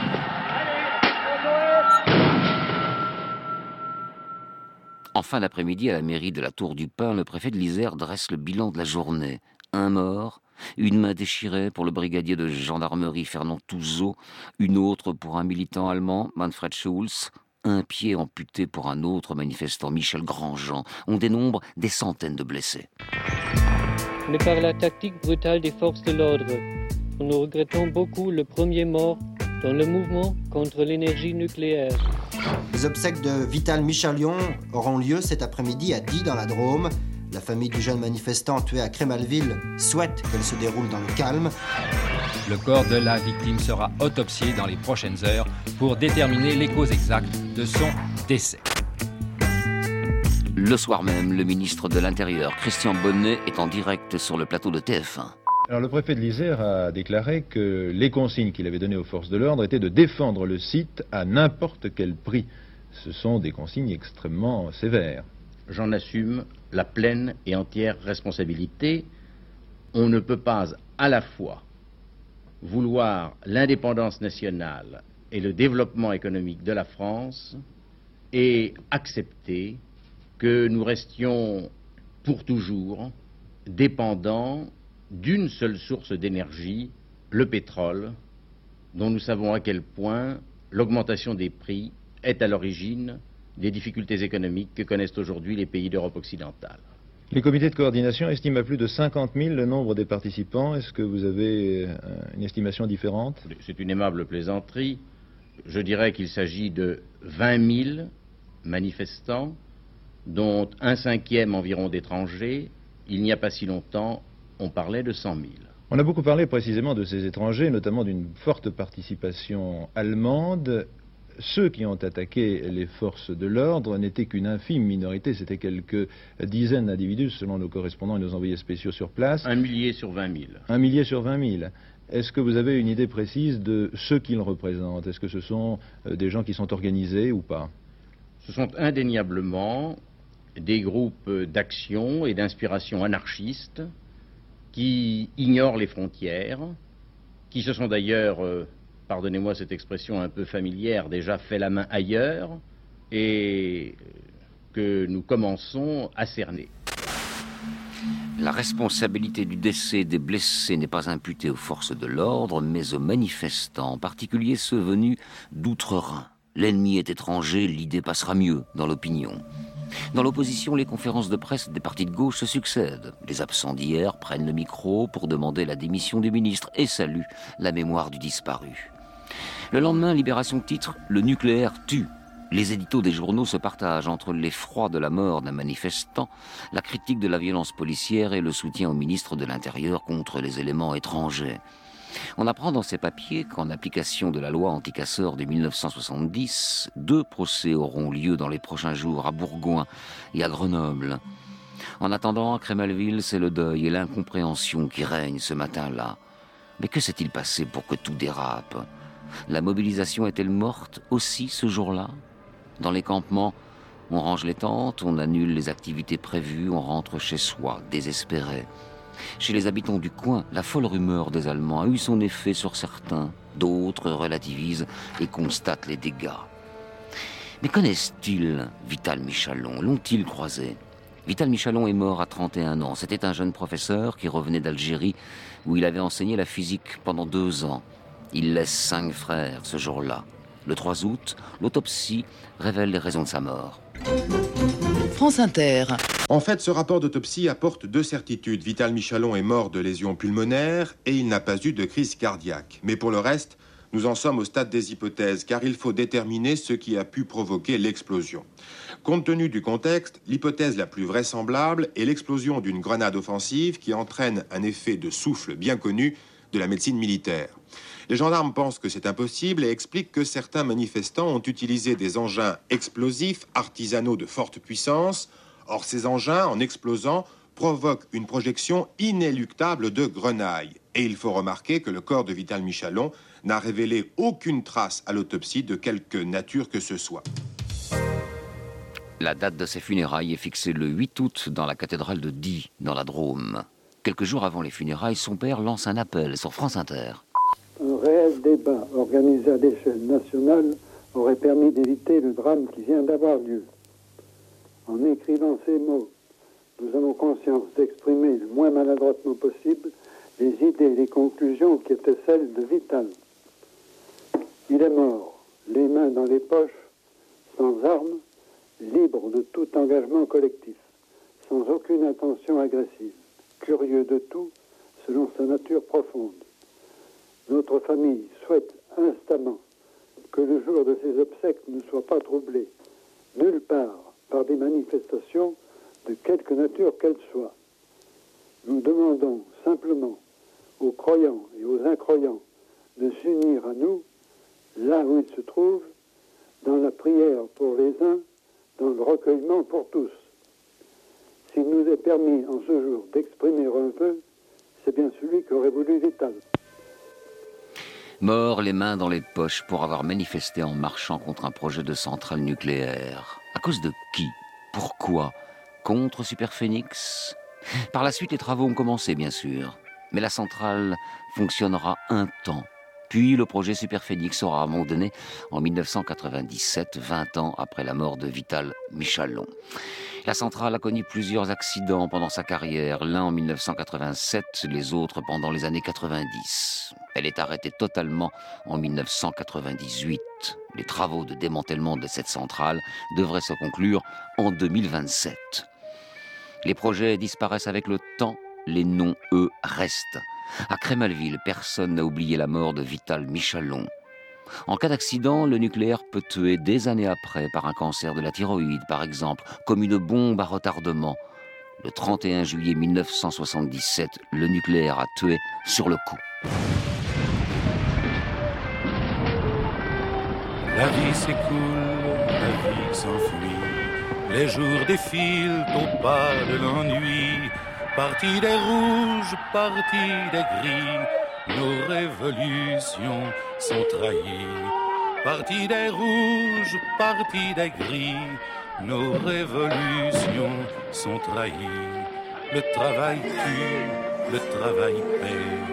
En fin d'après-midi, à la mairie de la Tour du Pin, le préfet de l'Isère dresse le bilan de la journée. Un mort, une main déchirée pour le brigadier de gendarmerie Fernand Touzeau, une autre pour un militant allemand, Manfred Schulz, un pied amputé pour un autre manifestant, Michel Grandjean. On dénombre des centaines de blessés. Mais par la tactique brutale des forces de l'ordre, nous regrettons beaucoup le premier mort dans le mouvement contre l'énergie nucléaire. Les obsèques de Vital Michalon auront lieu cet après-midi à Die dans la Drôme. La famille du jeune manifestant tué à Crémalville souhaite qu'elle se déroule dans le calme. Le corps de la victime sera autopsié dans les prochaines heures pour déterminer les causes exactes de son décès. Le soir même, le ministre de l'Intérieur, Christian Bonnet, est en direct sur le plateau de TF1. Alors le préfet de l'Isère a déclaré que les consignes qu'il avait données aux forces de l'ordre étaient de défendre le site à n'importe quel prix. Ce sont des consignes extrêmement sévères. J'en assume la pleine et entière responsabilité. On ne peut pas à la fois vouloir l'indépendance nationale et le développement économique de la France et accepter que nous restions pour toujours dépendants d'une seule source d'énergie, le pétrole, dont nous savons à quel point l'augmentation des prix est à l'origine des difficultés économiques que connaissent aujourd'hui les pays d'Europe occidentale. Les comités de coordination estiment à plus de 50 000 le nombre des participants. Est-ce que vous avez une estimation différente? C'est une aimable plaisanterie. Je dirais qu'il s'agit de 20 000 manifestants, dont un cinquième environ d'étrangers. Il n'y a pas si longtemps, on parlait de 100 000. On a beaucoup parlé précisément de ces étrangers, notamment d'une forte participation allemande. Ceux qui ont attaqué les forces de l'ordre n'étaient qu'une infime minorité, c'était quelques dizaines d'individus selon nos correspondants et nos envoyés spéciaux sur place. 1 millier sur 20 000. 1 millier sur 20 000. Est-ce que vous avez une idée précise de ceux qu'ils représentent? Est-ce que ce sont des gens qui sont organisés ou pas? Ce sont indéniablement des groupes d'action et d'inspiration anarchistes qui ignorent les frontières, qui se sont d'ailleurs pardonnez-moi cette expression un peu familière, déjà fait la main ailleurs et que nous commençons à cerner. La responsabilité du décès des blessés n'est pas imputée aux forces de l'ordre, mais aux manifestants, en particulier ceux venus d'outre-Rhin. L'ennemi est étranger, l'idée passera mieux dans l'opinion. Dans l'opposition, les conférences de presse des partis de gauche se succèdent. Les absents d'hier prennent le micro pour demander la démission du ministre et saluent la mémoire du disparu. Le lendemain, Libération titre « Le nucléaire tue ». Les éditos des journaux se partagent entre l'effroi de la mort d'un manifestant, la critique de la violence policière et le soutien au ministre de l'Intérieur contre les éléments étrangers. On apprend dans ces papiers qu'en application de la loi anticasseurs de 1970, 2 procès auront lieu dans les prochains jours à Bourgoin et à Grenoble. En attendant, à Crémalville, c'est le deuil et l'incompréhension qui règnent ce matin-là. Mais que s'est-il passé pour que tout dérape ? La mobilisation est-elle morte aussi ce jour-là ? Dans les campements, on range les tentes, on annule les activités prévues, on rentre chez soi, désespéré. Chez les habitants du coin, la folle rumeur des Allemands a eu son effet sur certains. D'autres relativisent et constatent les dégâts. Mais connaissent-ils Vital Michalon ? L'ont-ils croisé ? Vital Michalon est mort à 31 ans. C'était un jeune professeur qui revenait d'Algérie où il avait enseigné la physique pendant 2 ans. Il laisse 5 frères ce jour-là. Le 3 août, l'autopsie révèle les raisons de sa mort. France Inter. En fait, ce rapport d'autopsie apporte 2 certitudes. Vital Michalon est mort de lésions pulmonaires et il n'a pas eu de crise cardiaque. Mais pour le reste, nous en sommes au stade des hypothèses, car il faut déterminer ce qui a pu provoquer l'explosion. Compte tenu du contexte, l'hypothèse la plus vraisemblable est l'explosion d'une grenade offensive qui entraîne un effet de souffle bien connu de la médecine militaire. Les gendarmes pensent que c'est impossible et expliquent que certains manifestants ont utilisé des engins explosifs artisanaux de forte puissance. Or, ces engins, en explosant, provoquent une projection inéluctable de grenaille. Et il faut remarquer que le corps de Vital Michalon n'a révélé aucune trace à l'autopsie de quelque nature que ce soit. La date de ses funérailles est fixée le 8 août dans la cathédrale de Die, dans la Drôme. Quelques jours avant les funérailles, son père lance un appel sur France Inter. Un réel débat organisé à l'échelle nationale aurait permis d'éviter le drame qui vient d'avoir lieu. En écrivant ces mots, nous avons conscience d'exprimer le moins maladroitement possible les idées et les conclusions qui étaient celles de Vital. Il est mort, les mains dans les poches, sans armes, libre de tout engagement collectif, sans aucune intention agressive, curieux de tout, selon sa nature profonde. Notre famille souhaite instamment que le jour de ses obsèques ne soit pas troublé, nulle part, par des manifestations de quelque nature qu'elles soient. Nous demandons simplement aux croyants et aux incroyants de s'unir à nous, là où ils se trouvent, dans la prière pour les uns, dans le recueillement pour tous. S'il nous est permis en ce jour d'exprimer un vœu, c'est bien celui qu'aurait voulu Vital. Mort les mains dans les poches pour avoir manifesté en marchant contre un projet de centrale nucléaire. À cause de qui ? Pourquoi ? Contre Superphénix ? Par la suite, les travaux ont commencé, bien sûr. Mais la centrale fonctionnera un temps. Puis le projet Superphénix aura abandonné en 1997, 20 ans après la mort de Vital Michalon. La centrale a connu plusieurs accidents pendant sa carrière, l'un en 1987, les autres pendant les années 90. Elle est arrêtée totalement en 1998. Les travaux de démantèlement de cette centrale devraient se conclure en 2027. Les projets disparaissent avec le temps, les noms, eux, restent. À Crémalville, personne n'a oublié la mort de Vital Michalon. En cas d'accident, le nucléaire peut tuer des années après par un cancer de la thyroïde, par exemple, comme une bombe à retardement. Le 31 juillet 1977, le nucléaire a tué sur le coup. La vie s'écoule, la vie s'enfuit, les jours défilent au pas de l'ennui. Parti des rouges, parti des gris, nos révolutions sont trahies. Parti des rouges, parti des gris, nos révolutions sont trahies. Le travail tue, le travail paie,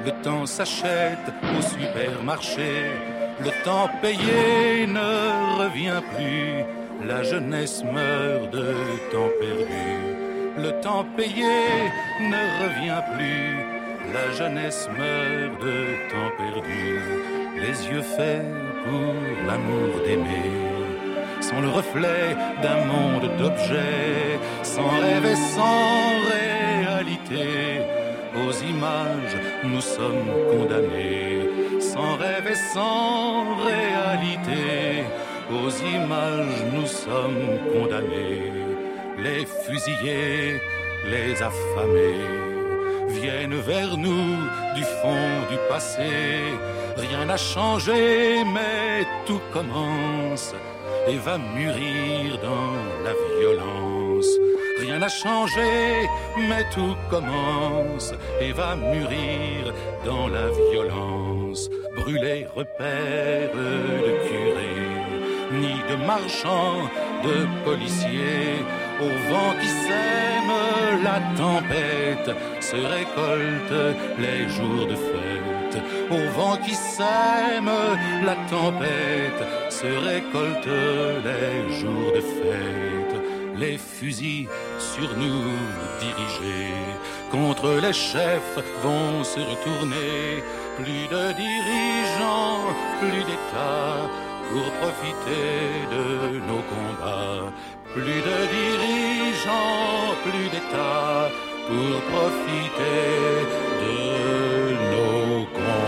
Le temps s'achète au supermarché. Le temps payé ne revient plus. La jeunesse meurt de temps perdu. Le temps payé ne revient plus. La jeunesse meurt de temps perdu. Les yeux faits pour l'amour d'aimer, sont le reflet d'un monde d'objets, sans rêve et sans réalité. Aux images, nous sommes condamnés, sans rêve et sans réalité. Aux images, nous sommes condamnés. Les fusillés, les affamés viennent vers nous du fond du passé. Rien n'a changé, mais tout commence et va mûrir dans la violence. Rien n'a changé, mais tout commence et va mûrir dans la violence. Brûler repères de curés, ni de marchands, de policiers. Au vent qui sème la tempête se récoltent les jours de fête. Au vent qui sème la tempête se récoltent les jours de fête. Les fusils sur nous dirigés contre les chefs vont se retourner. Plus de dirigeants, plus d'États pour profiter de nos combats. Plus de dirigeants, plus d'États pour profiter de nos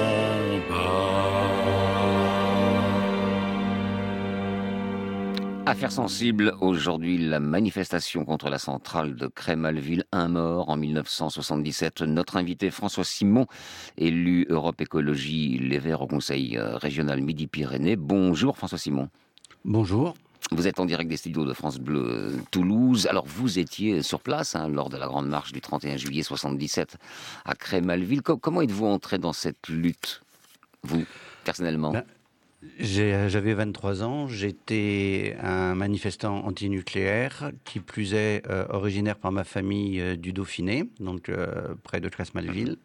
combats. Affaire sensible, aujourd'hui, la manifestation contre la centrale de Creys-Malville, un mort en 1977. Notre invité François Simon, élu Europe Écologie Les Verts au Conseil régional Midi-Pyrénées. Bonjour François Simon. Bonjour. Vous êtes en direct des studios de France Bleu Toulouse. Alors vous étiez sur place lors de la grande marche du 31 juillet 77 à Creys-Malville. Comment êtes-vous entré dans cette lutte, vous, personnellement ? J'avais 23 ans, j'étais un manifestant antinucléaire, qui plus est originaire par ma famille du Dauphiné, donc près de Creys-Malville.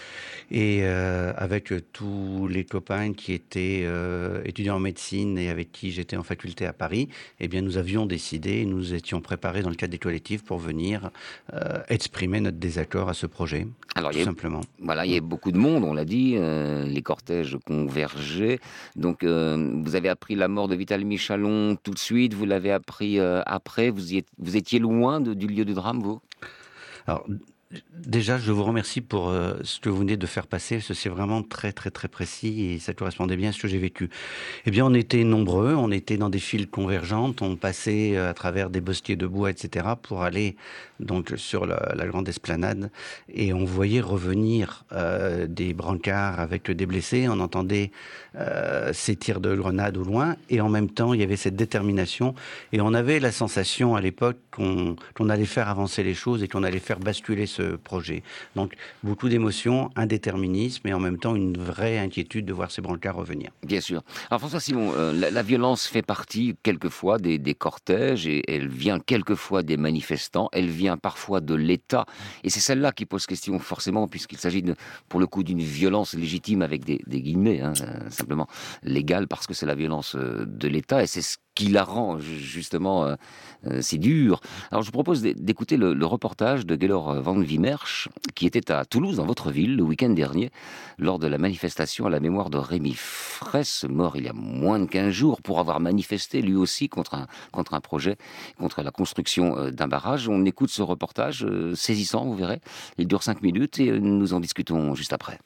Et avec tous les copains qui étaient étudiants en médecine et avec qui j'étais en faculté à Paris, eh bien nous avions décidé, nous étions préparés dans le cadre des collectifs pour venir exprimer notre désaccord à ce projet. Alors, tout simplement. Voilà, il y a beaucoup de monde, on l'a dit, les cortèges convergeaient. Donc vous avez appris la mort de Vital Michalon tout de suite, vous l'avez appris après, vous étiez loin du lieu du drame, vous ? Alors, déjà, je vous remercie pour ce que vous venez de faire passer, parce que c'est vraiment très très très précis et ça correspondait bien à ce que j'ai vécu. Eh bien, on était nombreux, on était dans des files convergentes, on passait à travers des bosquets de bois, etc., pour aller donc sur la grande esplanade, et on voyait revenir des brancards avec des blessés, on entendait ces tirs de grenades au loin, et en même temps, il y avait cette détermination, et on avait la sensation à l'époque qu'on allait faire avancer les choses et qu'on allait faire basculer ce projet. Donc, beaucoup d'émotions, un déterminisme et en même temps une vraie inquiétude de voir ces brancards revenir. Bien sûr. Alors François Simon, la violence fait partie quelquefois des cortèges et elle vient quelquefois des manifestants, elle vient parfois de l'État et c'est celle-là qui pose question forcément puisqu'il s'agit pour le coup d'une violence légitime avec des guillemets, simplement légale parce que c'est la violence de l'État et c'est ce qui la rend justement si dure. Alors je vous propose d'écouter le reportage de Gaylor Van Wimmersch qui était à Toulouse, dans votre ville, le week-end dernier, lors de la manifestation à la mémoire de Rémi Fraisse, mort il y a moins de 15 jours pour avoir manifesté lui aussi contre un projet, contre la construction d'un barrage. On écoute ce reportage saisissant, vous verrez. Il dure 5 minutes et nous en discutons juste après.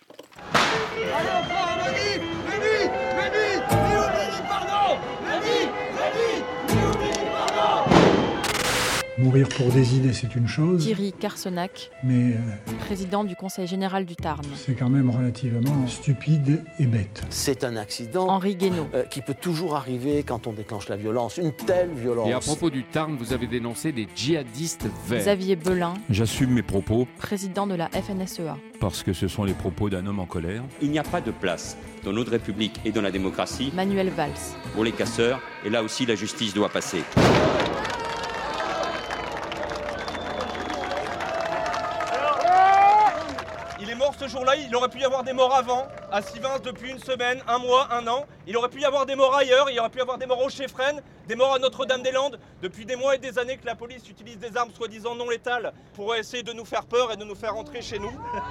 Mourir pour des idées, c'est une chose. Thierry Carsenac, mais président du Conseil général du Tarn. C'est quand même relativement stupide et bête. C'est un accident Henri Guénaud, qui peut toujours arriver quand on déclenche la violence, une telle violence. Et à propos du Tarn, vous avez dénoncé des djihadistes verts. Xavier Belin, J'assume mes propos. Président de la FNSEA. Parce que ce sont les propos d'un homme en colère. Il n'y a pas de place dans notre République et dans la démocratie Manuel Valls. pour les casseurs, et là aussi la justice doit passer. Il est mort ce jour-là. jour-là, il aurait pu y avoir des morts avant, à Sivins depuis une semaine, un mois, un an. Il aurait pu y avoir des morts ailleurs, il aurait pu y avoir des morts au Chéfren, des morts à Notre-Dame-des-Landes. Depuis des mois et des années que la police utilise des armes soi-disant non létales pour essayer de nous faire peur et de nous faire rentrer chez nous.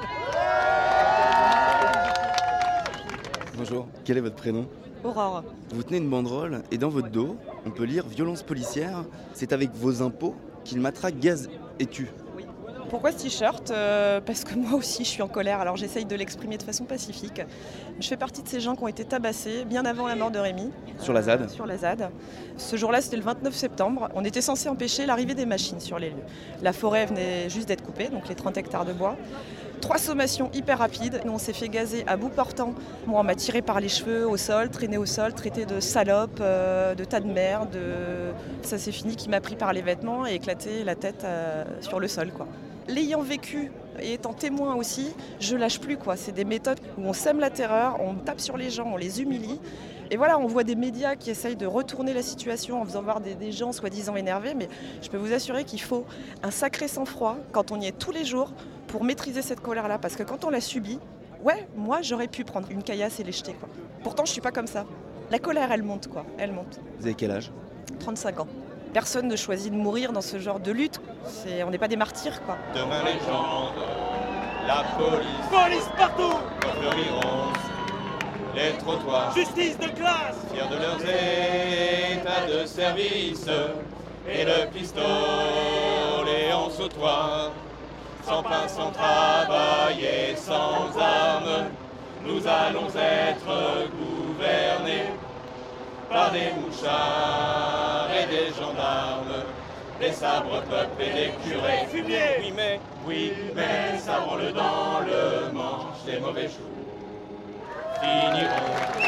Bonjour, quel est votre prénom ? Aurore. Vous tenez une banderole et dans votre dos, on peut lire « Violence policière, c'est avec vos impôts qu'ils matraquent, gaz et tuent ». Pourquoi ce t-shirt ? Parce que moi aussi je suis en colère, alors j'essaye de l'exprimer de façon pacifique. Je fais partie de ces gens qui ont été tabassés bien avant la mort de Rémi. Sur la ZAD ? Sur la ZAD. Ce jour-là, c'était le 29 septembre. On était censé empêcher l'arrivée des machines sur les lieux. La forêt venait juste d'être coupée, donc les 30 hectares de bois. 3 sommations hyper rapides. Nous, on s'est fait gazer à bout portant. Moi, on m'a tiré par les cheveux au sol, traîné au sol, traité de salope, de tas de merde. Ça s'est fini qu'il m'a pris par les vêtements et éclaté la tête sur le sol, quoi. L'ayant vécu et étant témoin aussi, je lâche plus, quoi. C'est des méthodes où on sème la terreur, on tape sur les gens, on les humilie. Et voilà, on voit des médias qui essayent de retourner la situation en faisant voir des gens soi-disant énervés, mais je peux vous assurer qu'il faut un sacré sang-froid quand on y est tous les jours pour maîtriser cette colère-là. Parce que quand on l'a subie, ouais, moi j'aurais pu prendre une caillasse et les jeter, quoi. Pourtant je suis pas comme ça. La colère, elle monte, quoi. Elle monte. Vous avez quel âge ? 35 ans. Personne ne choisit de mourir dans ce genre de lutte. On n'est pas des martyrs, quoi. Demain légende, la police partout, fleuriront les trottoirs. Justice de classe, fiers de leurs états de service, et le pistolet en sautoir. Sans pain, sans travail et sans armes, nous allons être gouvernés par des mouchards et des gendarmes, les sabres peuple et les curés. Fumier, oui mais sabrons-le dans le manche, les mauvais jours finiront.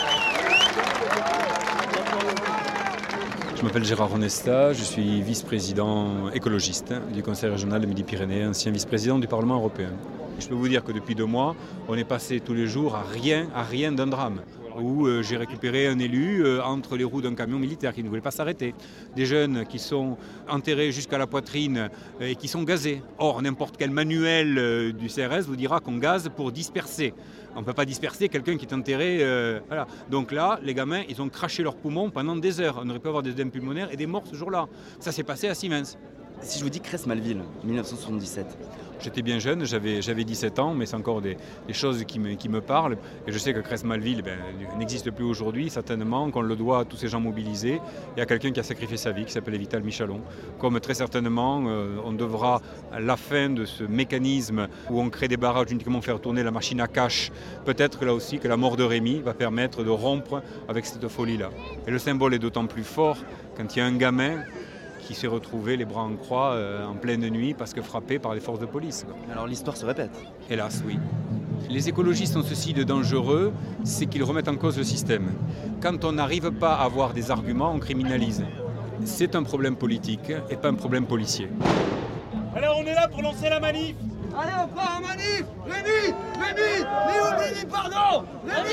Je m'appelle Gérard Ronesta, je suis vice-président écologiste du Conseil régional de Midi-Pyrénées, ancien vice-président du Parlement européen. Je peux vous dire que depuis 2 mois, on est passé tous les jours à rien d'un drame. Où j'ai récupéré un élu entre les roues d'un camion militaire qui ne voulait pas s'arrêter. Des jeunes qui sont enterrés jusqu'à la poitrine et qui sont gazés. Or, n'importe quel manuel du CRS vous dira qu'on gaze pour disperser. On ne peut pas disperser quelqu'un qui est enterré. Voilà. Donc là, les gamins, ils ont craché leurs poumons pendant des heures. On aurait pu avoir des œdèmes pulmonaires et des morts ce jour-là. Ça s'est passé à Sivins. Si je vous dis Cresse-Malville, 1977. J'étais bien jeune, j'avais 17 ans, mais c'est encore des choses qui me parlent. Et je sais que Cresse-Malville n'existe plus aujourd'hui, certainement, qu'on le doit à tous ces gens mobilisés et à quelqu'un qui a sacrifié sa vie, qui s'appelait Vital Michalon. Comme très certainement, on devra, à la fin de ce mécanisme où on crée des barrages uniquement faire tourner la machine à cash, peut-être là aussi que la mort de Rémi va permettre de rompre avec cette folie-là. Et le symbole est d'autant plus fort quand il y a un gamin qui s'est retrouvé les bras en croix en pleine nuit parce que frappé par les forces de police. Alors l'histoire se répète. Hélas, oui. Les écologistes ont ceci de dangereux, c'est qu'ils remettent en cause le système. Quand on n'arrive pas à avoir des arguments, on criminalise. C'est un problème politique et pas un problème policier. Alors on est là pour lancer la manif. Allez, on part en manif. Rémi, ni oublie ni pardon.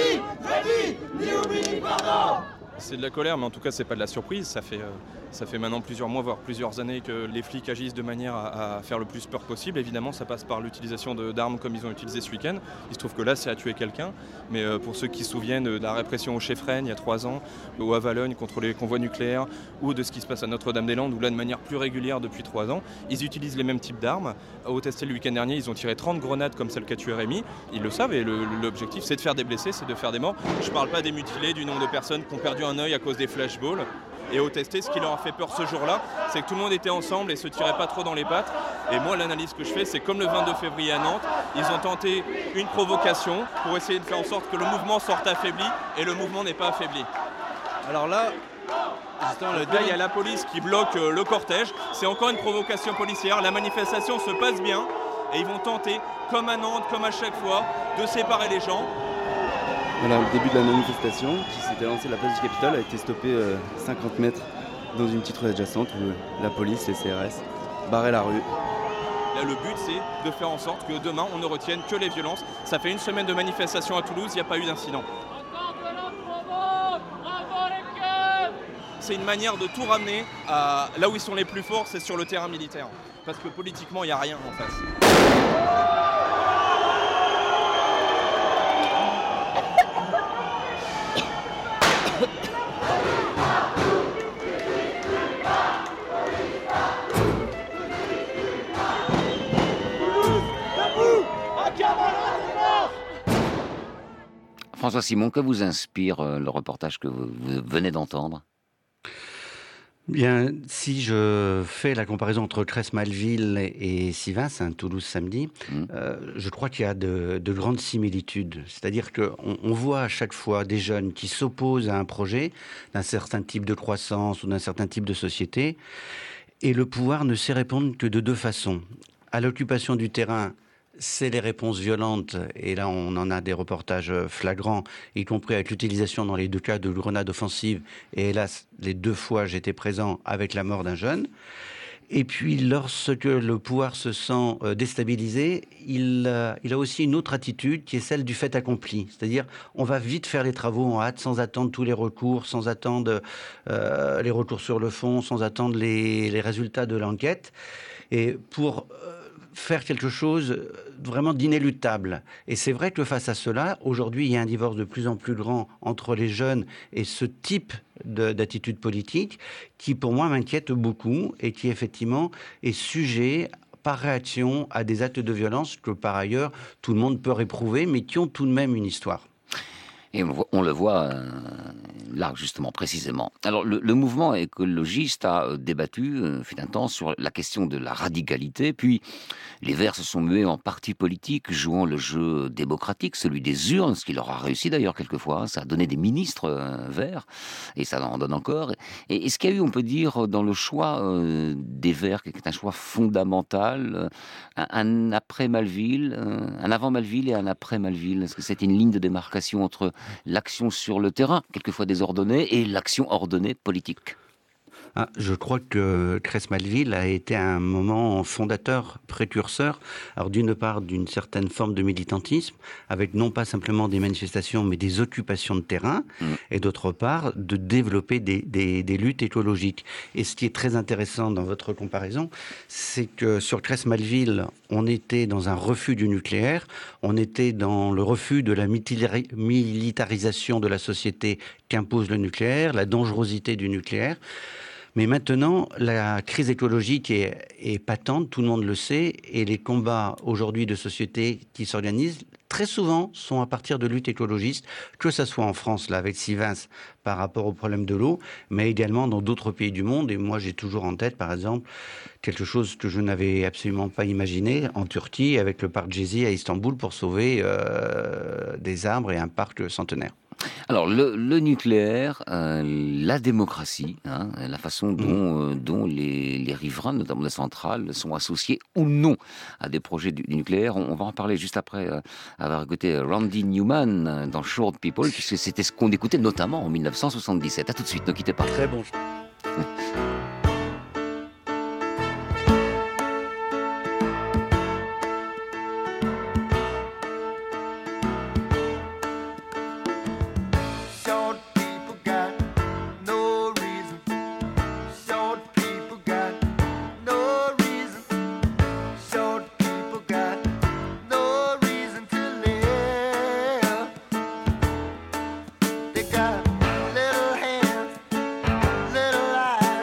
Rémi, ni oublie ni pardon. C'est de la colère, mais en tout cas, c'est pas de la surprise. Ça fait maintenant plusieurs mois, voire plusieurs années que les flics agissent de manière à faire le plus peur possible. Évidemment, ça passe par l'utilisation d'armes comme ils ont utilisé ce week-end. Il se trouve que là, c'est à tuer quelqu'un. Mais pour ceux qui se souviennent de la répression au Chéfren il y a 3 ans, ou à Valognes contre les convois nucléaires, ou de ce qui se passe à Notre-Dame-des-Landes, où là, de manière plus régulière depuis 3 ans, ils utilisent les mêmes types d'armes. Au Testel le week-end dernier, ils ont tiré 30 grenades comme celle qu'a tué Rémi. Ils le savent et l'objectif, c'est de faire des blessés, c'est de faire des morts. Je parle pas des mutilés, du nombre de personnes qui ont perdu un œil à cause des flashballs. Et au testé, ce qui leur a fait peur ce jour-là, c'est que tout le monde était ensemble et se tirait pas trop dans les pattes. Et moi, l'analyse que je fais, c'est comme le 22 février à Nantes, ils ont tenté une provocation pour essayer de faire en sorte que le mouvement sorte affaibli, et le mouvement n'est pas affaibli. Alors là, justement, il y a la police qui bloque le cortège. C'est encore une provocation policière. La manifestation se passe bien et ils vont tenter, comme à Nantes, comme à chaque fois, de séparer les gens. Voilà, le début de la manifestation qui s'était lancée à la place du Capitole a été stoppé 50 mètres dans une petite rue adjacente où la police, les CRS, barraient la rue. Là, le but, c'est de faire en sorte que demain, on ne retienne que les violences. Ça fait une semaine de manifestation à Toulouse, il n'y a pas eu d'incident. C'est une manière de tout ramener à là où ils sont les plus forts, c'est sur le terrain militaire. Parce que politiquement, il n'y a rien en face. François Simon, que vous inspire le reportage que vous venez d'entendre ? Bien, si je fais la comparaison entre Cress-Malville et Sivins, Toulouse samedi, je crois qu'il y a de grandes similitudes. C'est-à-dire qu'on voit à chaque fois des jeunes qui s'opposent à un projet d'un certain type de croissance ou d'un certain type de société, et le pouvoir ne sait répondre que de deux façons. À l'occupation du terrain, c'est les réponses violentes, et là on en a des reportages flagrants, y compris avec l'utilisation dans les deux cas de grenades offensives, et hélas, les deux fois j'étais présent avec la mort d'un jeune. Et puis lorsque le pouvoir se sent déstabilisé, il a aussi une autre attitude qui est celle du fait accompli. C'est-à-dire on va vite faire les travaux en hâte, sans attendre tous les recours, sans attendre les recours sur le fond, sans attendre les résultats de l'enquête. Et pour faire quelque chose vraiment d'inéluctable. Et c'est vrai que face à cela, aujourd'hui, il y a un divorce de plus en plus grand entre les jeunes et ce type d'attitude politique qui, pour moi, m'inquiète beaucoup et qui, effectivement, est sujet par réaction à des actes de violence que, par ailleurs, tout le monde peut réprouver, mais qui ont tout de même une histoire. Et on le voit là, justement, précisément. Alors, le mouvement écologiste a débattu, fut un temps, sur la question de la radicalité, puis les Verts se sont mués en parti politique, jouant le jeu démocratique, celui des urnes, ce qui leur a réussi d'ailleurs quelquefois. Ça a donné des ministres verts, et ça en donne encore. Et ce qu'il y a eu, on peut dire, dans le choix des Verts, qui est un choix fondamental, un après-Malville, un avant-Malville et un après-Malville. Est-ce que c'est une ligne de démarcation entre l'action sur le terrain, quelquefois désordonnée, et l'action ordonnée politique? Je crois que Cress-Malville a été un moment fondateur, précurseur, alors d'une part d'une certaine forme de militantisme, avec non pas simplement des manifestations, mais des occupations de terrain, et d'autre part de développer des luttes écologiques. Et ce qui est très intéressant dans votre comparaison, c'est que sur Cress-Malville, on était dans un refus du nucléaire, on était dans le refus de la militarisation de la société qu'impose le nucléaire, la dangerosité du nucléaire. Mais maintenant, la crise écologique est patente, tout le monde le sait, et les combats aujourd'hui de sociétés qui s'organisent, très souvent, sont à partir de luttes écologistes, que ce soit en France, là, avec Sivins, par rapport au problème de l'eau, mais également dans d'autres pays du monde. Et moi, j'ai toujours en tête, par exemple, quelque chose que je n'avais absolument pas imaginé, en Turquie, avec le parc Gezi à Istanbul, pour sauver des arbres et un parc centenaire. Alors, le nucléaire, la démocratie, la façon dont les riverains, notamment des centrales, sont associés ou non à des projets du nucléaire. On va en parler juste après avoir écouté Randy Newman dans Short People, puisque c'était ce qu'on écoutait notamment en 1977. À tout de suite, ne quittez pas. Très bon. Little eyes,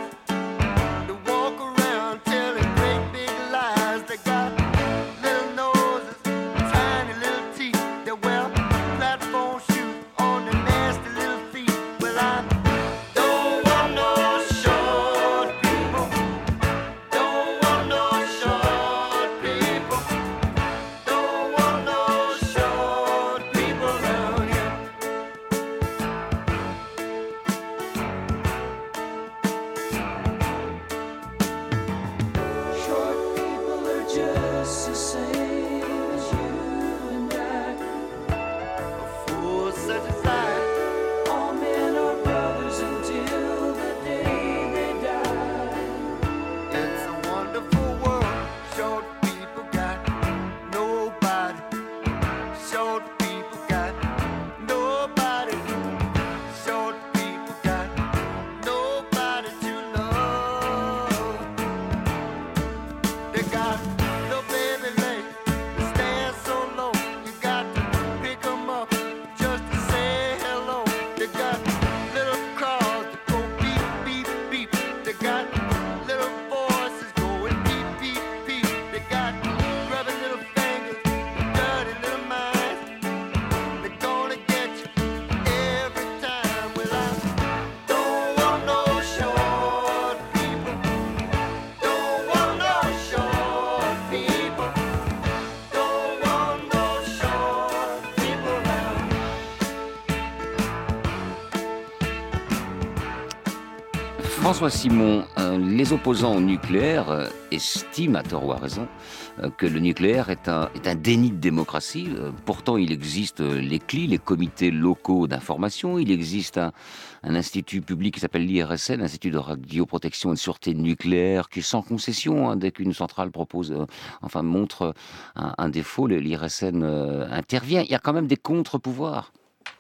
François Simon, les opposants au nucléaire estiment, à tort ou à raison, que le nucléaire est un déni de démocratie. Pourtant, il existe les CLI, les comités locaux d'information. Il existe un institut public qui s'appelle l'IRSN, l'Institut de radioprotection et de sûreté nucléaire, qui est sans concession. Dès qu'une centrale montre un défaut, l'IRSN intervient. Il y a quand même des contre-pouvoirs.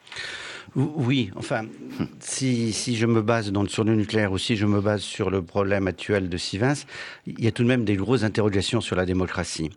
Oui, si je me base sur le nucléaire ou si je me base sur le problème actuel de Sivens, il y a tout de même des grosses interrogations sur la démocratie.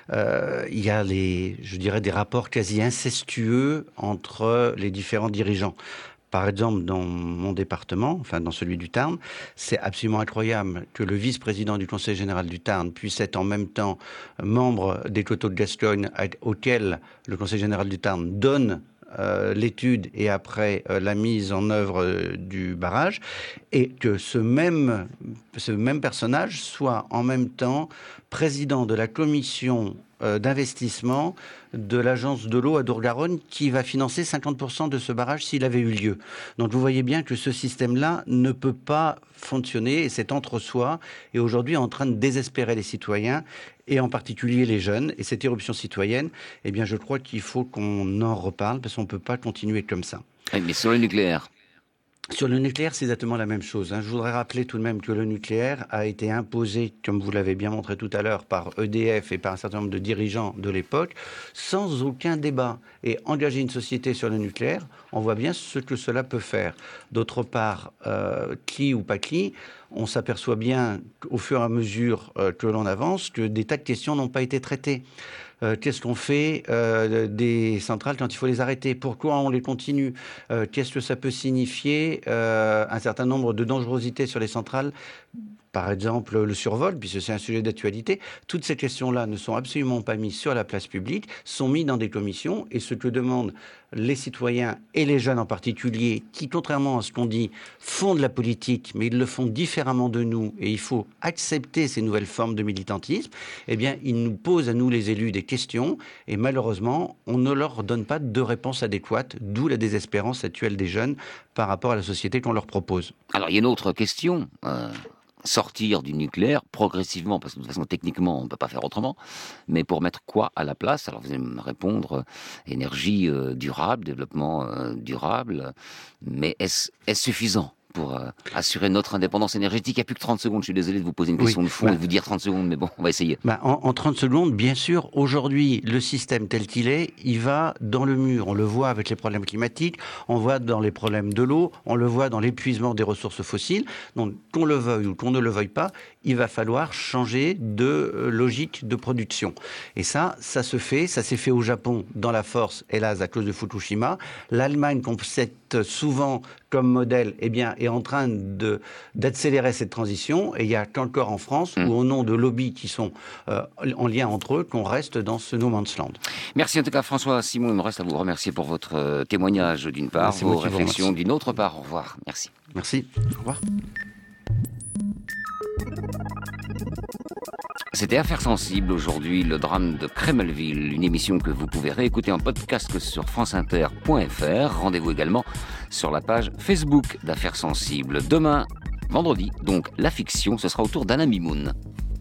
Il y a des rapports quasi incestueux entre les différents dirigeants. Par exemple, dans mon département, dans celui du Tarn, c'est absolument incroyable que le vice-président du Conseil général du Tarn puisse être en même temps membre des Coteaux de Gascogne auquel le Conseil général du Tarn donne l'étude et après la mise en œuvre du barrage, et que ce même personnage soit en même temps président de la commission d'investissement de l'agence de l'eau à Dour-Garonne qui va financer 50% de ce barrage s'il avait eu lieu. Donc vous voyez bien que ce système-là ne peut pas fonctionner et cet entre-soi est aujourd'hui en train de désespérer les citoyens et en particulier les jeunes. Et cette éruption citoyenne, je crois qu'il faut qu'on en reparle parce qu'on ne peut pas continuer comme ça. Oui, mais sur le nucléaire. Sur le nucléaire, c'est exactement la même chose. Je voudrais rappeler tout de même que le nucléaire a été imposé, comme vous l'avez bien montré tout à l'heure, par EDF et par un certain nombre de dirigeants de l'époque, sans aucun débat. Et engager une société sur le nucléaire, on voit bien ce que cela peut faire. D'autre part, qui ou pas qui, on s'aperçoit bien au fur et à mesure que l'on avance que des tas de questions n'ont pas été traitées. Qu'est-ce qu'on fait des centrales quand il faut les arrêter? Pourquoi on les continue? Qu'est-ce que ça peut signifier un certain nombre de dangerosités sur les centrales? Par exemple, le survol, puisque c'est un sujet d'actualité. Toutes ces questions-là ne sont absolument pas mises sur la place publique, sont mises dans des commissions. Et ce que demandent les citoyens et les jeunes en particulier, qui, contrairement à ce qu'on dit, font de la politique, mais ils le font différemment de nous, et il faut accepter ces nouvelles formes de militantisme, ils nous posent à nous, les élus, des questions, et malheureusement, on ne leur donne pas de réponse adéquate, d'où la désespérance actuelle des jeunes par rapport à la société qu'on leur propose. Alors, il y a une autre question. Sortir du nucléaire progressivement, parce que de toute façon techniquement on ne peut pas faire autrement, mais pour mettre quoi à la place? Alors vous allez me répondre énergie durable, développement durable, mais est-ce suffisant pour assurer notre indépendance énergétique? Il n'y a plus que 30 secondes, je suis désolé de vous poser une question de fond et de vous dire 30 secondes, mais bon, on va essayer. En 30 secondes, bien sûr, aujourd'hui, le système tel qu'il est, il va dans le mur. On le voit avec les problèmes climatiques, on le voit dans les problèmes de l'eau, on le voit dans l'épuisement des ressources fossiles. Donc, qu'on le veuille ou qu'on ne le veuille pas, il va falloir changer de logique de production. Et ça se fait, ça s'est fait au Japon dans la force, hélas, à cause de Fukushima. L'Allemagne, qu'on cite souvent comme modèle, est en train d'accélérer cette transition. Et il n'y a qu'encore en France, où au nom de lobbies qui sont en lien entre eux, qu'on reste dans ce no man's land. Merci en tout cas François Simon. Il me reste à vous remercier pour votre témoignage d'une part, vos réflexions d'une autre part. Au revoir. Merci. Merci. Au revoir. C'était Affaires sensibles aujourd'hui, le drame de Cremelville, une émission que vous pouvez réécouter en podcast sur franceinter.fr. Rendez-vous également sur la page Facebook d'Affaires sensibles. Demain, vendredi, donc la fiction, ce sera au tour d'Anna Mimoun.